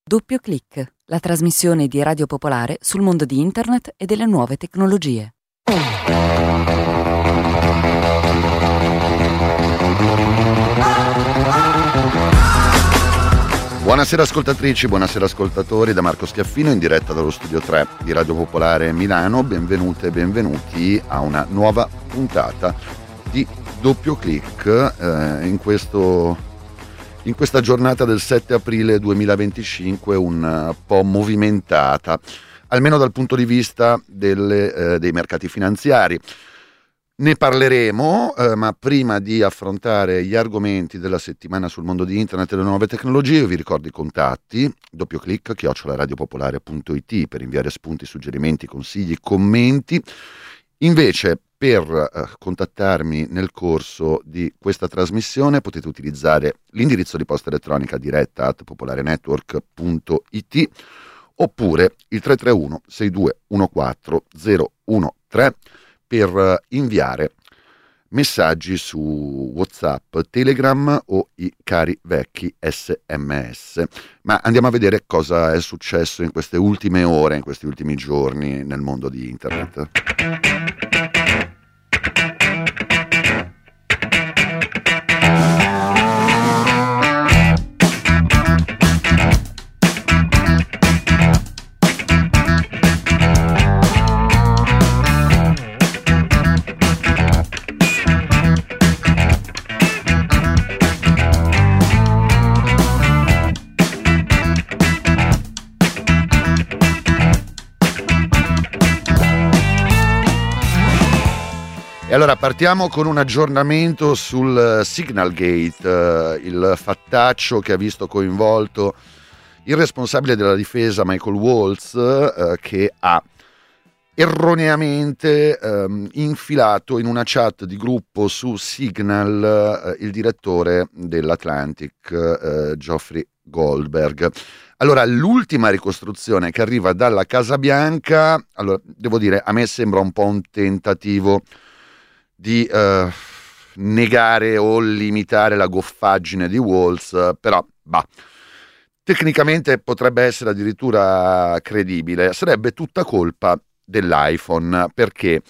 Doppio Clic, la trasmissione di Radio Popolare sul mondo di Internet e delle nuove tecnologie. Buonasera ascoltatrici, buonasera ascoltatori, da Marco Schiaffino in diretta dallo studio 3 di Radio Popolare Milano. Benvenute e benvenuti a una nuova puntata di Doppio Clic in questa giornata del 7 aprile 2025 un po' movimentata, almeno dal punto di vista dei mercati finanziari. Ne parleremo, ma prima di affrontare gli argomenti della settimana sul mondo di Internet e le nuove tecnologie, vi ricordo i contatti: doppioclic@radiopopolare.it per inviare spunti, suggerimenti, consigli, commenti. Invece, per contattarmi nel corso di questa trasmissione potete utilizzare l'indirizzo di posta elettronica diretta@popolarenetwork.it oppure il 331 6214 013 per inviare messaggi su WhatsApp, Telegram o i cari vecchi SMS. Ma andiamo a vedere cosa è successo in queste ultime ore, in questi ultimi giorni nel mondo di Internet. E allora partiamo con un aggiornamento sul Signalgate, il fattaccio che ha visto coinvolto il responsabile della difesa Michael Waltz, che ha erroneamente infilato in una chat di gruppo su Signal il direttore dell'Atlantic, Geoffrey Goldberg. Allora, l'ultima ricostruzione che arriva dalla Casa Bianca, allora, devo dire, a me sembra un po' un tentativo di negare o limitare la goffaggine di Waltz, però tecnicamente potrebbe essere addirittura credibile. Sarebbe tutta colpa dell'iPhone. Perché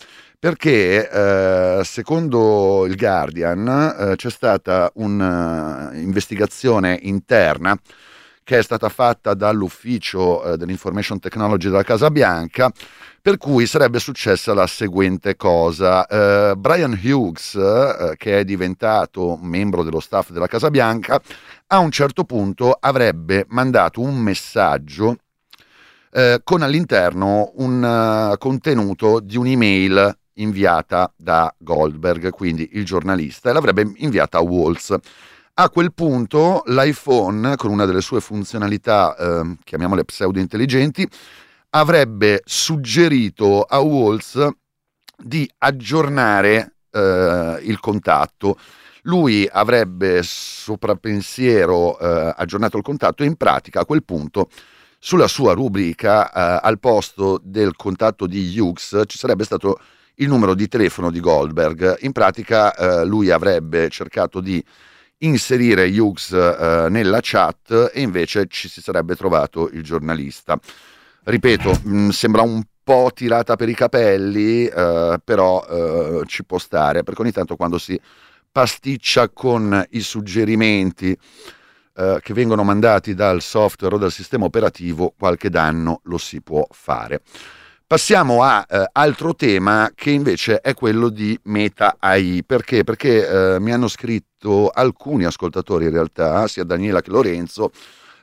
secondo il Guardian c'è stata un'investigazione interna che è stata fatta dall'ufficio dell'Information Technology della Casa Bianca, per cui sarebbe successa la seguente cosa. Brian Hughes, che è diventato membro dello staff della Casa Bianca, a un certo punto avrebbe mandato un messaggio con all'interno un contenuto di un'email inviata da Goldberg, quindi il giornalista, e l'avrebbe inviata a Waltz. A quel punto l'iPhone, con una delle sue funzionalità, chiamiamole pseudo-intelligenti, avrebbe suggerito a Waltz di aggiornare il contatto. Lui avrebbe sopra pensiero aggiornato il contatto e in pratica a quel punto sulla sua rubrica al posto del contatto di Hughes ci sarebbe stato il numero di telefono di Goldberg. In pratica lui avrebbe cercato di inserire Hughes nella chat e invece ci si sarebbe trovato il giornalista. Ripeto, sembra un po' tirata per i capelli, però ci può stare, perché ogni tanto quando si pasticcia con i suggerimenti che vengono mandati dal software o dal sistema operativo, qualche danno lo si può fare. Passiamo a altro tema, che invece è quello di Meta AI. Perché? Perché mi hanno scritto alcuni ascoltatori, in realtà, sia Daniela che Lorenzo,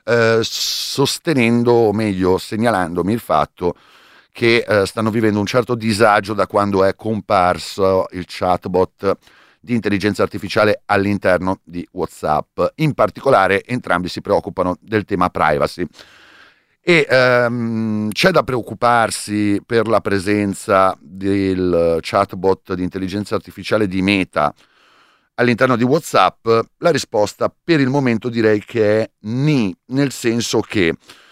sostenendo, o meglio segnalandomi il fatto che stanno vivendo un certo disagio da quando è comparso il chatbot di intelligenza artificiale all'interno di WhatsApp. In particolare entrambi si preoccupano del tema privacy. E c'è da preoccuparsi per la presenza del chatbot di intelligenza artificiale di Meta all'interno di WhatsApp? La risposta per il momento direi che è ni, nel senso che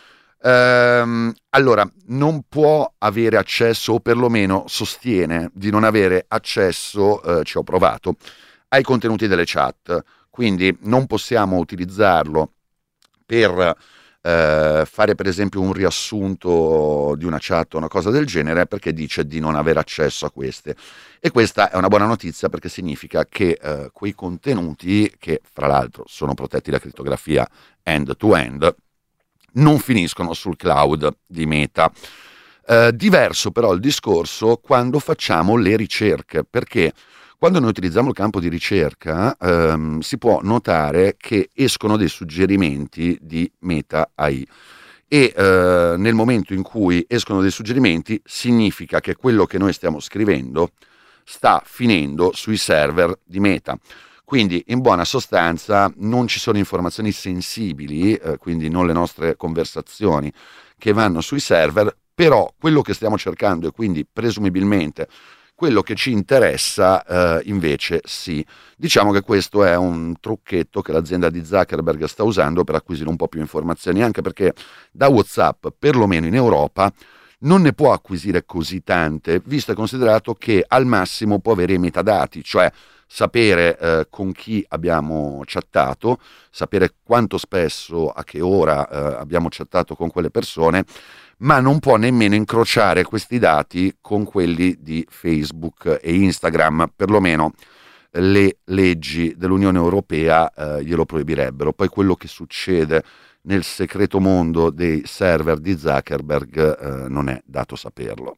allora non può avere accesso, o perlomeno sostiene di non avere accesso, ci ho provato, ai contenuti delle chat, quindi non possiamo utilizzarlo per fare per esempio un riassunto di una chat o una cosa del genere, perché dice di non avere accesso a queste. E questa è una buona notizia, perché significa che quei contenuti, che fra l'altro sono protetti da crittografia end-to-end, non finiscono sul cloud di Meta. Diverso però il discorso quando facciamo le ricerche, perché quando noi utilizziamo il campo di ricerca si può notare che escono dei suggerimenti di Meta AI, e nel momento in cui escono dei suggerimenti significa che quello che noi stiamo scrivendo sta finendo sui server di Meta. Quindi in buona sostanza non ci sono informazioni sensibili, quindi non le nostre conversazioni, che vanno sui server, però quello che stiamo cercando, e quindi presumibilmente quello che ci interessa, invece sì. Diciamo che questo è un trucchetto che l'azienda di Zuckerberg sta usando per acquisire un po' più informazioni, anche perché da WhatsApp, perlomeno in Europa, non ne può acquisire così tante, visto e considerato che al massimo può avere i metadati, cioè sapere con chi abbiamo chattato, sapere quanto spesso, a che ora abbiamo chattato con quelle persone, ma non può nemmeno incrociare questi dati con quelli di Facebook e Instagram, perlomeno le leggi dell'Unione Europea glielo proibirebbero. Poi quello che succede nel segreto mondo dei server di Zuckerberg non è dato saperlo.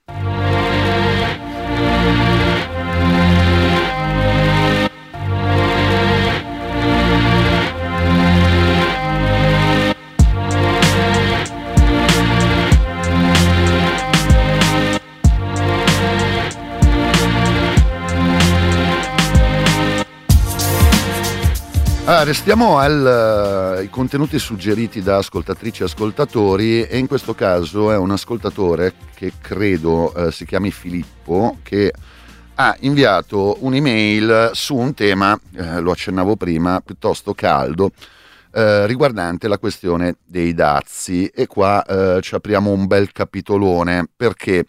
Restiamo ai contenuti suggeriti da ascoltatrici e ascoltatori, e in questo caso è un ascoltatore che credo si chiami Filippo, che ha inviato un'email su un tema, lo accennavo prima, piuttosto caldo, riguardante la questione dei dazi, e qua ci apriamo un bel capitolone, perché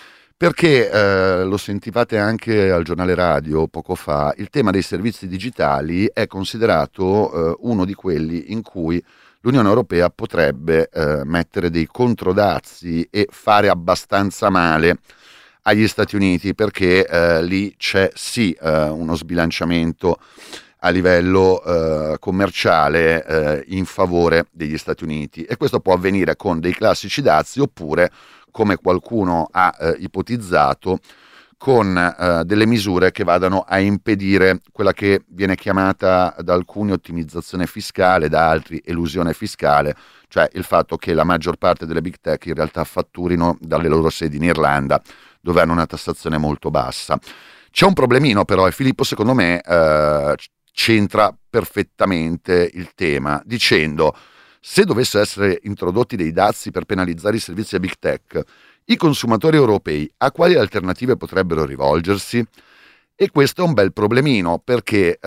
lo sentivate anche al giornale radio poco fa, il tema dei servizi digitali è considerato uno di quelli in cui l'Unione Europea potrebbe mettere dei controdazi e fare abbastanza male agli Stati Uniti, perché lì c'è sì uno sbilanciamento a livello commerciale in favore degli Stati Uniti, e questo può avvenire con dei classici dazi, oppure, come qualcuno ha ipotizzato, con delle misure che vadano a impedire quella che viene chiamata da alcuni ottimizzazione fiscale, da altri elusione fiscale, cioè il fatto che la maggior parte delle big tech in realtà fatturino dalle loro sedi in Irlanda, dove hanno una tassazione molto bassa. C'è un problemino però, e Filippo secondo me c'entra perfettamente il tema, dicendo: se dovessero essere introdotti dei dazi per penalizzare i servizi a big tech, i consumatori europei a quali alternative potrebbero rivolgersi? E questo è un bel problemino, perché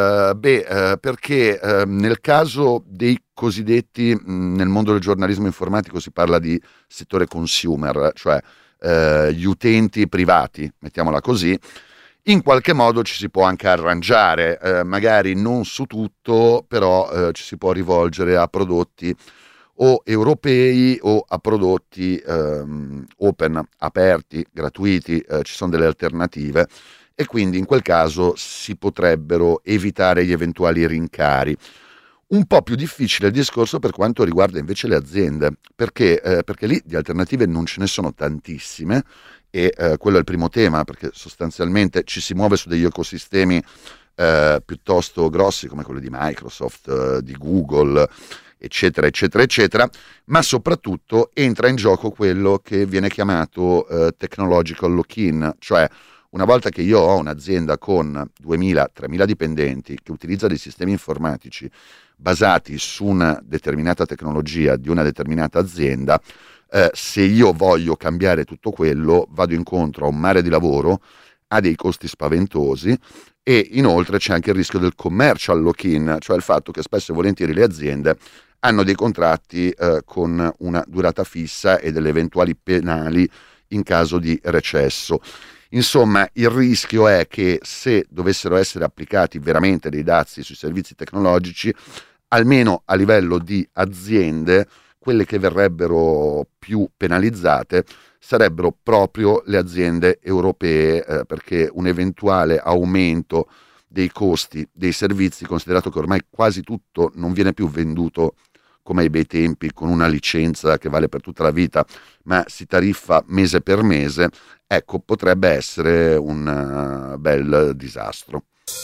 nel caso dei cosiddetti, nel mondo del giornalismo informatico si parla di settore consumer, cioè gli utenti privati, mettiamola così, in qualche modo ci si può anche arrangiare, magari non su tutto, però ci si può rivolgere a prodotti o europei o a prodotti open, aperti, gratuiti, ci sono delle alternative, e quindi in quel caso si potrebbero evitare gli eventuali rincari. Un po' più difficile il discorso per quanto riguarda invece le aziende, perché lì di alternative non ce ne sono tantissime, e quello è il primo tema, perché sostanzialmente ci si muove su degli ecosistemi piuttosto grossi come quelli di Microsoft, di Google, eccetera, eccetera, eccetera, ma soprattutto entra in gioco quello che viene chiamato technological lock-in, cioè una volta che io ho un'azienda con 2.000-3.000 dipendenti che utilizza dei sistemi informatici basati su una determinata tecnologia di una determinata azienda, se io voglio cambiare tutto quello vado incontro a un mare di lavoro, a dei costi spaventosi, e inoltre c'è anche il rischio del commercial lock-in, cioè il fatto che spesso e volentieri le aziende hanno dei contratti con una durata fissa e delle eventuali penali in caso di recesso. Insomma, il rischio è che se dovessero essere applicati veramente dei dazi sui servizi tecnologici, almeno a livello di aziende, quelle che verrebbero più penalizzate sarebbero proprio le aziende europee, perché un eventuale aumento dei costi dei servizi, considerato che ormai quasi tutto non viene più venduto come ai bei tempi con una licenza che vale per tutta la vita, ma si tariffa mese per mese, ecco, potrebbe essere un bel disastro.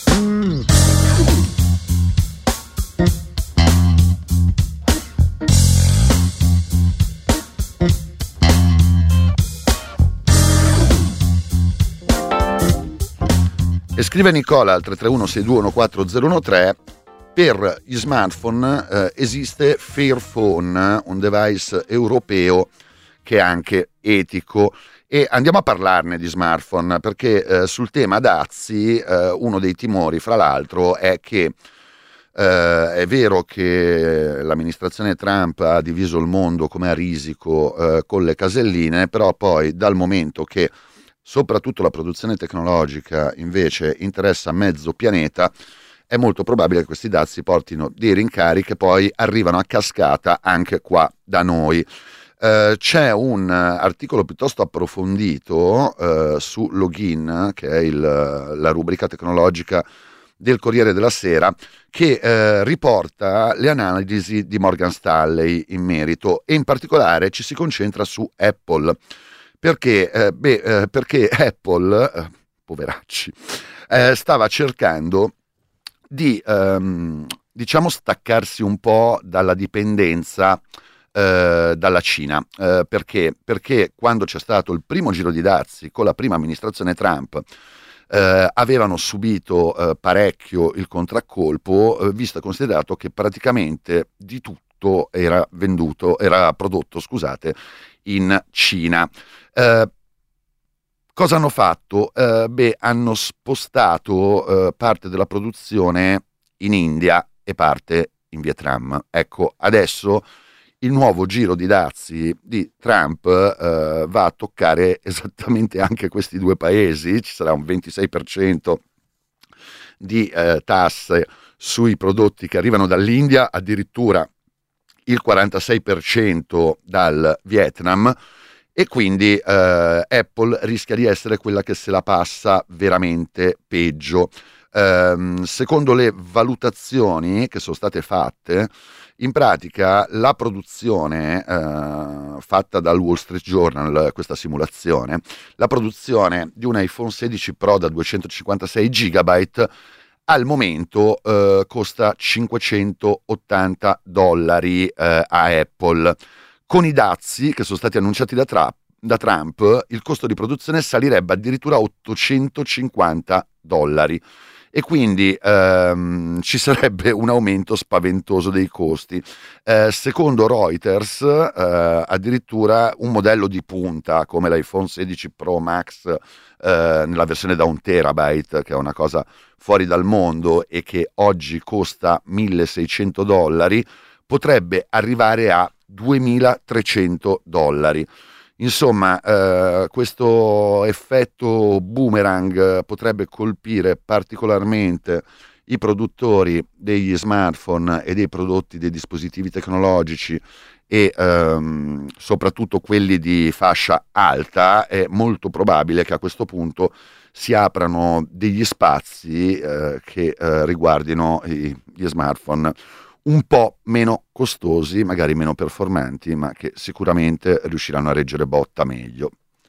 E scrive Nicola al 331-6214013: per gli smartphone esiste Fairphone, un device europeo che è anche etico, e andiamo a parlarne di smartphone perché sul tema dazi uno dei timori, fra l'altro, è che è vero che l'amministrazione Trump ha diviso il mondo come a risico con le caselline, però poi dal momento che soprattutto la produzione tecnologica invece interessa mezzo pianeta, è molto probabile che questi dazi portino dei rincari che poi arrivano a cascata anche qua da noi. C'è un articolo piuttosto approfondito su Login, che è la rubrica tecnologica del Corriere della Sera, che riporta le analisi di Morgan Stanley in merito, e in particolare ci si concentra su Apple. Perché Apple, poveracci, stava cercando di diciamo staccarsi un po' dalla dipendenza dalla Cina, perché quando c'è stato il primo giro di dazi con la prima amministrazione Trump avevano subito parecchio il contraccolpo, visto e considerato che praticamente di tutto era prodotto, scusate, in Cina. Cosa hanno fatto? Hanno spostato parte della produzione in India e parte in Vietnam. Ecco, adesso il nuovo giro di dazi di Trump va a toccare esattamente anche questi due paesi. Ci sarà un 26% di tasse sui prodotti che arrivano dall'India, addirittura il 46% dal Vietnam, e quindi Apple rischia di essere quella che se la passa veramente peggio. Secondo le valutazioni che sono state fatte, in pratica la produzione fatta dal Wall Street Journal, questa simulazione, la produzione di un iPhone 16 Pro da 256 GB al momento costa $580 a Apple. Con i dazi che sono stati annunciati da Trump, il costo di produzione salirebbe addirittura a $850, e quindi ci sarebbe un aumento spaventoso dei costi. Secondo Reuters, addirittura un modello di punta come l'iPhone 16 Pro Max nella versione da 1 terabyte, che è una cosa fuori dal mondo e che oggi costa $1.600, potrebbe arrivare a $2.300. Insomma, questo effetto boomerang potrebbe colpire particolarmente i produttori degli smartphone e dei prodotti dei dispositivi tecnologici, e soprattutto quelli di fascia alta. È molto probabile che a questo punto si aprano degli spazi che riguardino gli smartphone un po' meno costosi, magari meno performanti, ma che sicuramente riusciranno a reggere botta meglio.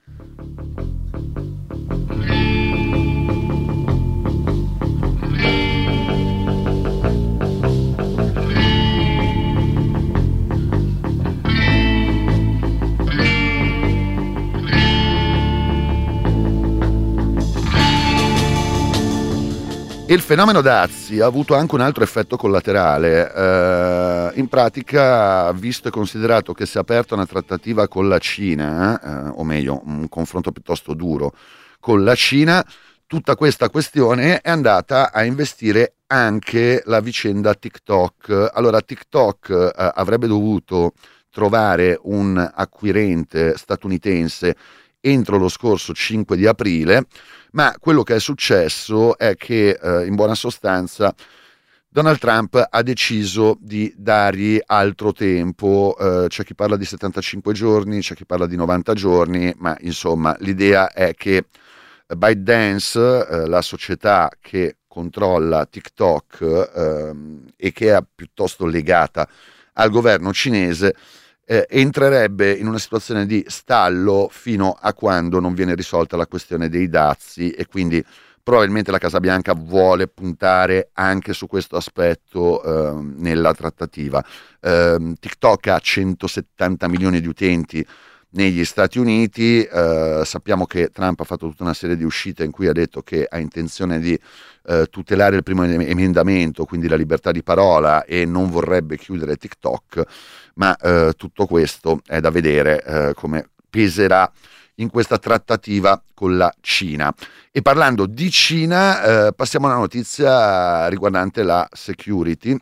E il fenomeno dazi ha avuto anche un altro effetto collaterale. In pratica, visto e considerato che si è aperta una trattativa con la Cina, o meglio, un confronto piuttosto duro con la Cina, tutta questa questione è andata a investire anche la vicenda TikTok. Allora, TikTok avrebbe dovuto trovare un acquirente statunitense entro lo scorso 5 di aprile, ma quello che è successo è che in buona sostanza Donald Trump ha deciso di dargli altro tempo, c'è chi parla di 75 giorni, c'è chi parla di 90 giorni, ma insomma l'idea è che ByteDance, la società che controlla TikTok e che è piuttosto legata al governo cinese, entrerebbe in una situazione di stallo fino a quando non viene risolta la questione dei dazi, e quindi probabilmente la Casa Bianca vuole puntare anche su questo aspetto nella trattativa. TikTok ha 170 milioni di utenti negli Stati Uniti, sappiamo che Trump ha fatto tutta una serie di uscite in cui ha detto che ha intenzione di tutelare il primo emendamento, quindi la libertà di parola, e non vorrebbe chiudere TikTok, ma tutto questo è da vedere come peserà in questa trattativa con la Cina. E parlando di Cina, passiamo a una notizia riguardante la security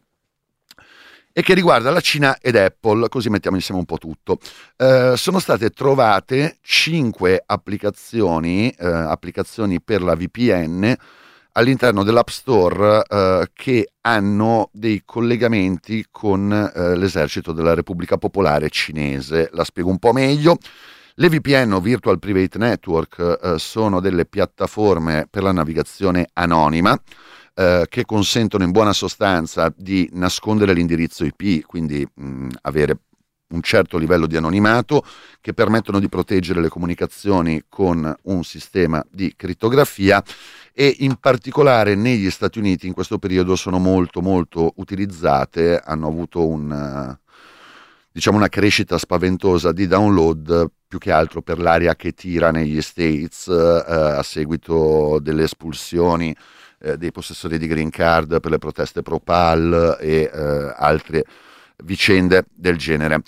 e che riguarda la Cina ed Apple, così mettiamo insieme un po' tutto. Sono state trovate 5 applicazioni per la VPN all'interno dell'App Store che hanno dei collegamenti con l'esercito della Repubblica Popolare Cinese. La spiego un po' meglio. Le VPN o Virtual Private Network sono delle piattaforme per la navigazione anonima che consentono in buona sostanza di nascondere l'indirizzo IP, quindi avere un certo livello di anonimato, che permettono di proteggere le comunicazioni con un sistema di crittografia, e in particolare negli Stati Uniti in questo periodo sono molto molto utilizzate, hanno avuto una crescita spaventosa di download, più che altro per l'aria che tira negli States a seguito delle espulsioni dei possessori di green card per le proteste pro-PAL e altre vicende del genere.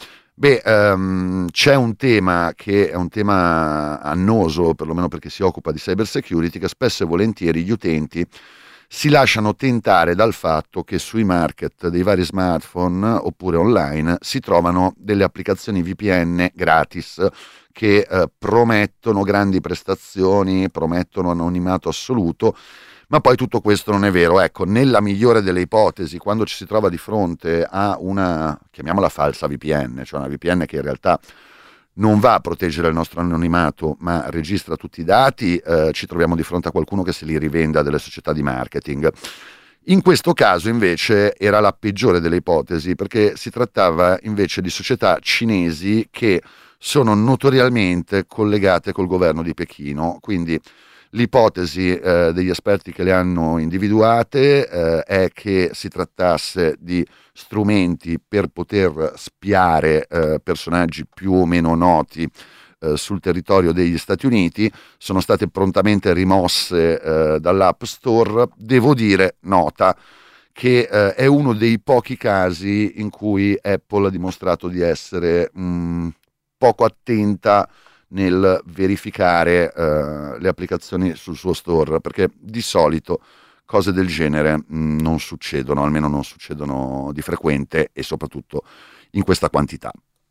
C'è un tema che è un tema annoso, perlomeno perché si occupa di cyber security, che spesso e volentieri gli utenti si lasciano tentare dal fatto che sui market dei vari smartphone oppure online si trovano delle applicazioni VPN gratis che promettono grandi prestazioni, promettono anonimato assoluto, ma poi tutto questo non è vero. Ecco, nella migliore delle ipotesi, quando ci si trova di fronte a una, chiamiamola falsa VPN, cioè una VPN che in realtà non va a proteggere il nostro anonimato ma registra tutti i dati, ci troviamo di fronte a qualcuno che se li rivende a delle società di marketing. In questo caso invece era la peggiore delle ipotesi, perché si trattava invece di società cinesi che sono notoriamente collegate col governo di Pechino, quindi l'ipotesi degli esperti che le hanno individuate è che si trattasse di strumenti per poter spiare personaggi più o meno noti sul territorio degli Stati Uniti. Sono state prontamente rimosse dall'App Store. Devo dire, nota, che è uno dei pochi casi in cui Apple ha dimostrato di essere poco attenta nel verificare le applicazioni sul suo store, perché di solito cose del genere non succedono, almeno non succedono di frequente e soprattutto in questa quantità.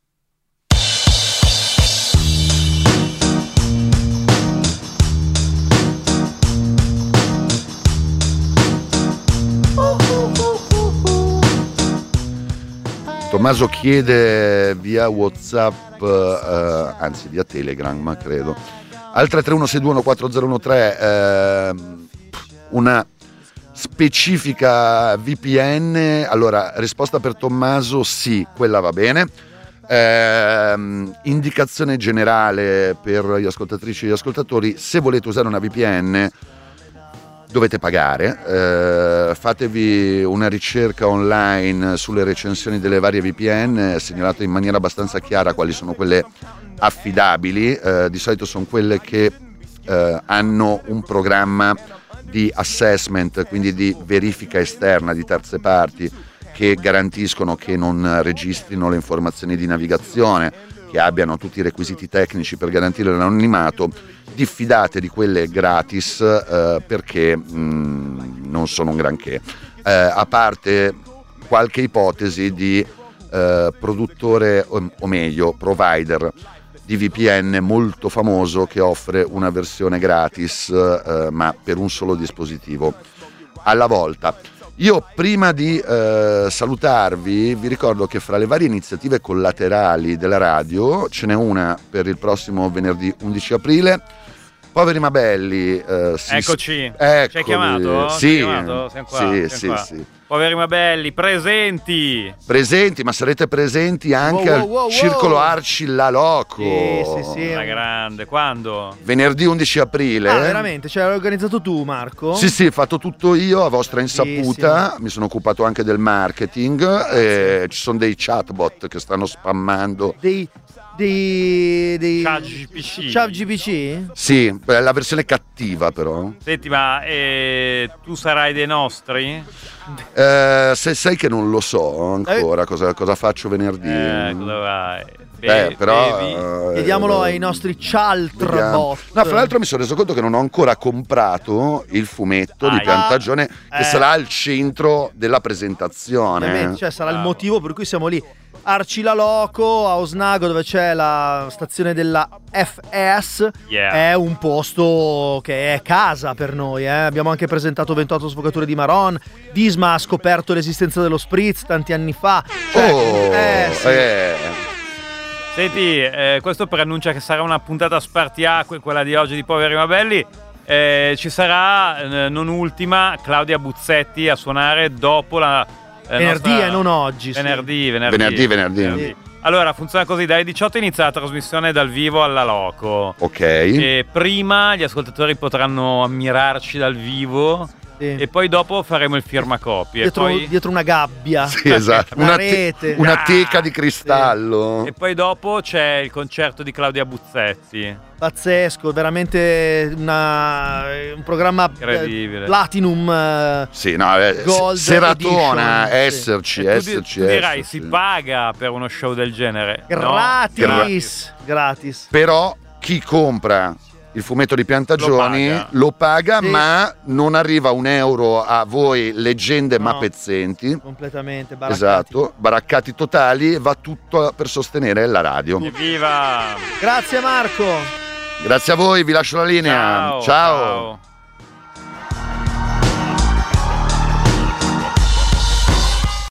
Tommaso chiede via WhatsApp, anzi via Telegram, credo, al 331-621-4013 una specifica VPN. Allora, risposta per Tommaso: sì, quella va bene. Indicazione generale per gli ascoltatrici e gli ascoltatori: se volete usare una VPN dovete pagare, fatevi una ricerca online sulle recensioni delle varie VPN, segnalate in maniera abbastanza chiara quali sono quelle affidabili. Di solito sono quelle che hanno un programma di assessment, quindi di verifica esterna di terze parti, che garantiscono che non registrino le informazioni di navigazione, che abbiano tutti i requisiti tecnici per garantire l'anonimato. Diffidate di quelle gratis perché non sono un granché, a parte qualche ipotesi di produttore o meglio provider di VPN molto famoso che offre una versione gratis ma per un solo dispositivo alla volta. Io prima di salutarvi vi ricordo che fra le varie iniziative collaterali della radio ce n'è una per il prossimo venerdì 11 aprile. Poveri ma belli, Eccoci. Ci eccoli. hai chiamato? Sì, Ci hai chiamato? Siamo qua, sì, siamo qua. sì. Poveri ma belli, presenti, Ma sarete presenti anche al Circolo Arci La Loco. Sì. la grande, quando? Venerdì 11 aprile. Ah, veramente? Ce l'hai organizzato tu, Marco? Sì, fatto tutto io a vostra insaputa. Mi sono occupato anche del marketing. Ci sono dei chatbot che stanno spammando. Dei ChatGPT. Sì, la versione cattiva però. Senti, ma tu sarai dei nostri? Se sai che non lo so ancora cosa faccio venerdì. Cosa vai? Però chiediamolo ai nostri chaltrbot. No, fra l'altro mi sono reso conto che non ho ancora comprato il fumetto di Piantagione che sarà al centro della presentazione. Ovviamente, cioè sarà il motivo per cui siamo lì. Arci La Loco a Osnago, dove c'è la stazione della FS, è un posto che è casa per noi. Abbiamo anche presentato 28 sfogature di Maron. Disma ha scoperto l'esistenza dello Spritz tanti anni fa. Senti, questo preannuncia che sarà una puntata spartiacque, quella di oggi di Poveri ma belli. Ci sarà, non ultima, Claudia Buzzetti a suonare dopo la venerdì e non oggi. Venerdì. Allora, funziona così: dalle 18 inizia la trasmissione dal vivo alla Loco. Ok. E prima gli ascoltatori potranno ammirarci dal vivo. E poi dopo faremo il firmacopie. Dietro una gabbia. Sì, esatto. Una rete. Una teca di cristallo. Sì. E poi dopo c'è il concerto di Claudia Buzzetti. Pazzesco, veramente un programma incredibile. Platinum. Sì, no, Gold seratona, edition. esserci. Tu dirai, si paga per uno show del genere? Gratis. Gratis. Però chi compra il fumetto di Piantagioni lo paga sì. Ma non arriva €1 a voi leggende ma pezzenti. Completamente baraccati. Esatto, baraccati totali, va tutto per sostenere la radio. Evviva! Grazie Marco. Grazie a voi, vi lascio la linea. Ciao.